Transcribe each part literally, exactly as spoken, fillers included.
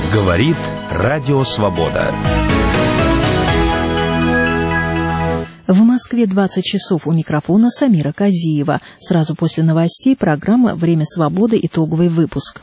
Говорит Радио Свобода. В Москве двадцать часов, у микрофона Самира Казиева. Сразу после новостей программа «Время свободы», итоговый выпуск.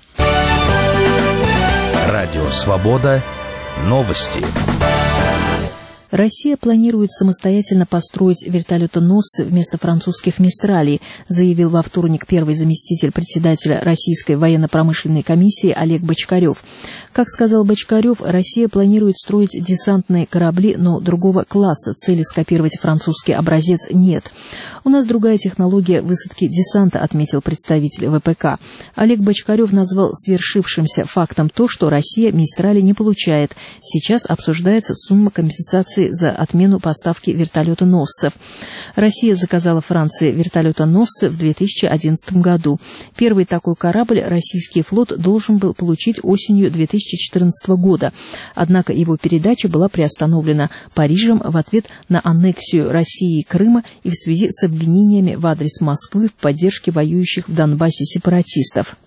Радио Свобода. Новости. Россия планирует самостоятельно построить вертолетоносцы вместо французских «Мистралей», заявил во вторник первый заместитель председателя Российской военно-промышленной комиссии Олег Бочкарев. Как сказал Бочкарев, Россия планирует строить десантные корабли, но другого класса. Цели скопировать французский образец нет. «У нас другая технология высадки десанта», отметил представитель ВПК. Олег Бочкарев назвал свершившимся фактом то, что Россия «Мистрали» не получает. Сейчас обсуждается сумма компенсации за отмену поставки вертолетоносцев. Россия заказала Франции вертолетоносцы в две тысячи одиннадцатом году. Первый такой корабль российский флот должен был получить осенью две тысячи четырнадцатого года. Однако его передача была приостановлена Парижем в ответ на аннексию России Крыма и в связи с обвинениями в адрес Москвы в поддержке воюющих в Донбассе сепаратистов.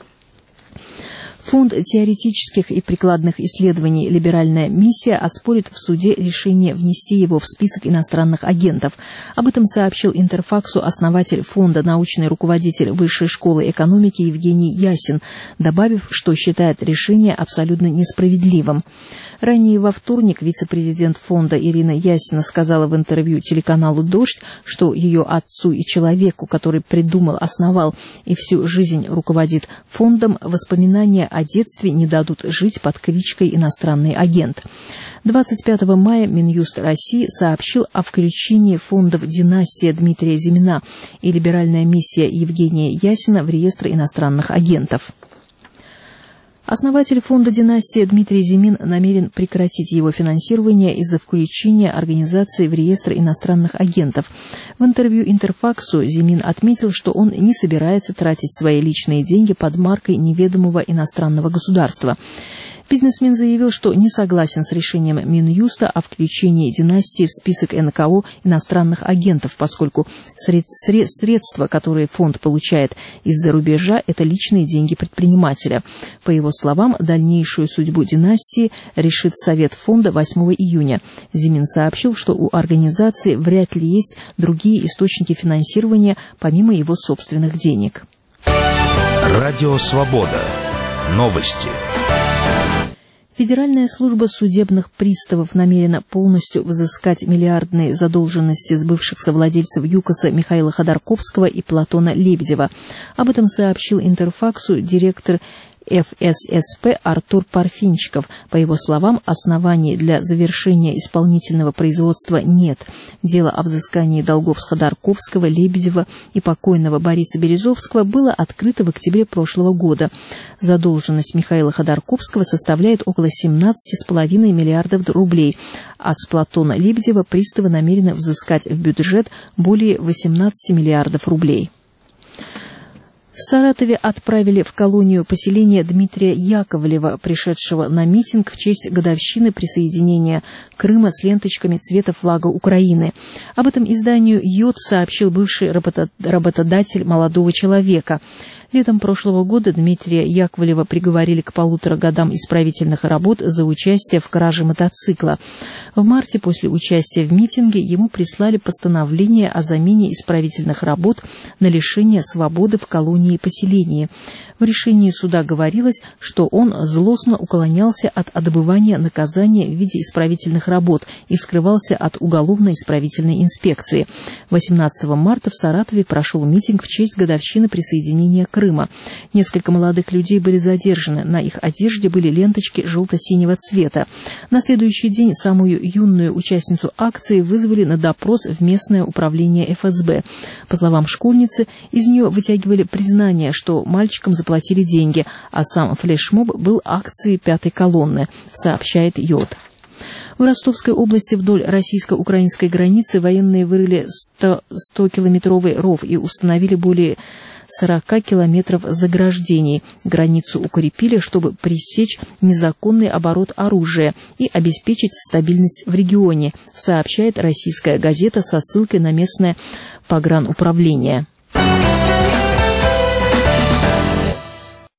Фонд теоретических и прикладных исследований «Либеральная миссия» оспорит в суде решение внести его в список иностранных агентов. Об этом сообщил Интерфаксу основатель фонда, научный руководитель Высшей школы экономики Евгений Ясин, добавив, что считает решение абсолютно несправедливым. Ранее во вторник вице-президент фонда Ирина Ясина сказала в интервью телеканалу «Дождь», что ее отцу и человеку, который придумал, основал и всю жизнь руководит фондом, воспоминания о детстве не дадут жить под кличкой «иностранный агент». двадцать пятого мая Минюст России сообщил о включении фондов «Династия» Дмитрия Зимина и «Либеральная миссия» Евгения Ясина в реестр иностранных агентов. Основатель фонда «Династия» Дмитрий Зимин намерен прекратить его финансирование из-за включения организации в реестр иностранных агентов. В интервью Интерфаксу Зимин отметил, что он не собирается тратить свои личные деньги под маркой неведомого иностранного государства. Бизнесмен заявил, что не согласен с решением Минюста о включении «Династии» в список эн ка о иностранных агентов, поскольку средства, которые фонд получает из-за рубежа, это личные деньги предпринимателя. По его словам, дальнейшую судьбу «Династии» решит Совет фонда восьмого июня. Зимин сообщил, что у организации вряд ли есть другие источники финансирования, помимо его собственных денег. Радио Свобода. Новости. Федеральная служба судебных приставов намерена полностью взыскать миллиардные задолженности с бывших совладельцев ЮКОСа Михаила Ходорковского и Платона Лебедева. Об этом сообщил Интерфаксу директор эф эс эс пэ Артур Парфинчиков. По его словам, оснований для завершения исполнительного производства нет. Дело о взыскании долгов с Ходорковского, Лебедева и покойного Бориса Березовского было открыто в октябре прошлого года. Задолженность Михаила Ходорковского составляет около семнадцати с половиной миллиардов рублей, а с Платона Лебедева приставы намерены взыскать в бюджет более восемнадцати миллиардов рублей. В Саратове отправили в колонию поселения Дмитрия Яковлева, пришедшего на митинг в честь годовщины присоединения Крыма с ленточками цвета флага Украины. Об этом изданию «Йод» сообщил бывший работодатель молодого человека. Летом прошлого года Дмитрия Яковлева приговорили к полутора годам исправительных работ за участие в краже мотоцикла. В марте после участия в митинге ему прислали постановление о замене исправительных работ на лишение свободы в колонии и поселении. В решении суда говорилось, что он злостно уклонялся от отбывания наказания в виде исправительных работ и скрывался от уголовно-исправительной инспекции. восемнадцатого марта в Саратове прошел митинг в честь годовщины присоединения Крыма. Несколько молодых людей были задержаны. На их одежде были ленточки желто-синего цвета. На следующий день самую юную участницу акции вызвали на допрос в местное управление эф эс бэ. По словам школьницы, из нее вытягивали признание, что мальчикам заплатили деньги, а сам флешмоб был акцией пятой колонны, сообщает Йод. В Ростовской области вдоль российско-украинской границы военные вырыли сто-километровый ров и установили более сорока километров заграждений. Границу укрепили, чтобы пресечь незаконный оборот оружия и обеспечить стабильность в регионе, сообщает российская газета со ссылкой на местное погрануправление.